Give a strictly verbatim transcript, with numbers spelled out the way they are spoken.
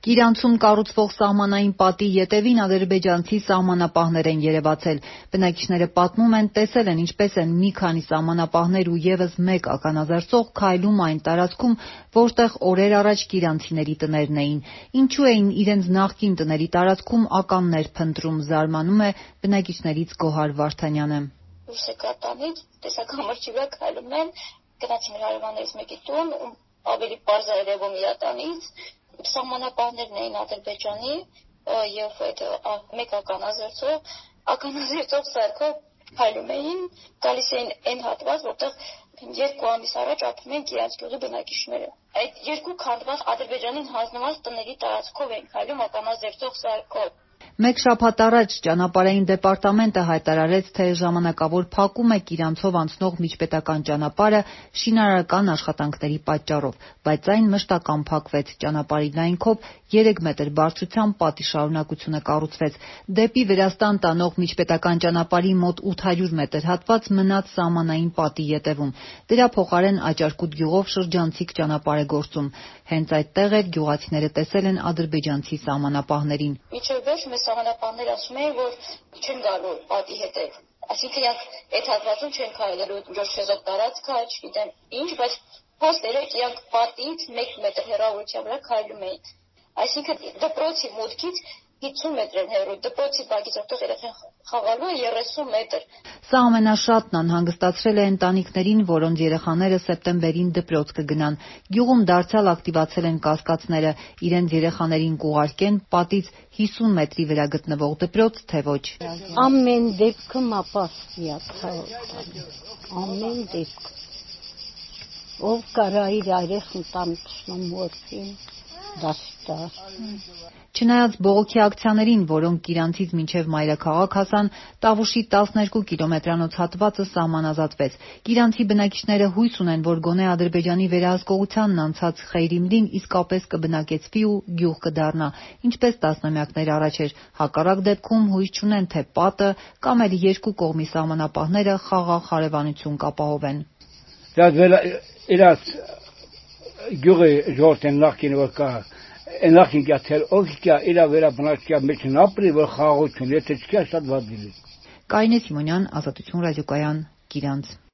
Կիրանցում կառուցվող սահմանային պատի ետևին ադրբեջանցի սահմանապահներ են երևացել։ Բնակիչները պատմում են, տեսել են ինչպես են մի քանի սահմանապահներ ու ևս մեկ ականազերծող քայլում այն տարածքում, որտեղ օրեր առաջ կիրանցիների տներն էին։ Ինչու էին իրենց նախկին տների տարածքում ականներ փնտրում, զարմանում է բնակիչներից Գոհար Վարդանյանը։ Դուրս եկա տանից, տեսա կամրջի վրա քայլում են, գնացի մեր հարևաններից մեկի տուն, ավելի պարզ է երևում իր տանից։ Սահմանապահներն էին Ադրբեջանի եւ այդ մեկ ականազերծող, ականազերծող սարքով քայլում էին, գալիս էին այն հատված, որտեղ երկու ամիս առաջ ապրում էին Կիրանց գյուղի բնակիչները։ Այդ երկու քանդված Ադրբեջանին հանձնված տների տարածքով էին քայլում ականազերծող սարքով։ Մեկ շաբաթ առաջ ճանապարհային դեպարտամենտը հայտարարեց, թե ժամանակավոր փակում է Կիրանցով անցնող միջպետական ճանապարհը շինարարական աշխատանքների պատճառով, բայց այն մշտական փակվեց։ Ճանապարհի լայնքով երեք մետր բարձրությամբ պատի շարունակությունը կառուցվեց։ Դեպի Վրաստան տանող միջպետական ճանապարհի մոտ ութ հարյուր մետր հատված մնաց սահմանային պատի ետևում։ Դրա փոխարեն Աճարկուտ գյուղով շրջանցիկ ճանապարհ է գործում։ Հենց այդտեղ էլ գյուղացիները տեսել են ադրբեջանցի սահմանապահներին։ Մինչև վերջ մեզ սահմանապահները ասում էին, որ չեն գալու պատի հետև։ Այսինքն այդ հատվածում չեն քայլելու, որ շեզող տարածքը, չգիտեմ ինչ, բայց փոստերը իրանք պատից մեկ մետր հեռավորության վրա քայլում էին։ Այսինքն դպրոցի մուտքից հիսուն մետր են հեռու, դպրոցի բակից որտեղ երեխան խաղալու է երեսուն մետր։ Սա ամենաշատն անհանգստացրել է ընտանիքներին, որոնց երեխաները սեպտեմբերին դպրոց կգնան։ Գյուղում դարձյալ ակտիվացել են կասկածները, իրենց երեխաներին կուղարկեն պատից հիսուն մետրի վրա գտնվող դպրոց, թե ոչ։ Ամեն դեպքում ապաստիա քաղաքական, ամեն դեպքում։ Ով կարա իր երեխան տանցնում որդին, դաստար։ Չնայած բողոքի ակցիաներին, որոնք Կիրանցից մինչև մայրաքաղաք հասան, Տավուշի տասներկու կիլոմետրանոց հատվածը սահմանազատվեց։ Կիրանցի բնակիչները հույս ունեն, որ գոնե Ադրբեջանի վերահսկողությանն անցած Խեյրիմլին իսկապես կբնակեցվի ու գյուղ կդառնա, ինչպես տասնամյակներ առաջ էր։ Հակառակ դեպքում հույս չունեն, թե պատը կամ էլ երկու կողմի սահմանապահները խաղաղ հարևանություն կապահովեն։ Գյուղի ժողովրդին նախկին որ կա Նախին գյաթել օգիկյա իրա վերաբնակչյա մեջ ապրի, որ խաղաղություն, եթե չկա շատ վատ դիլի։ Կարինե Սիմոնյան, Ազատություն ռադիոկայան, Կիրանց։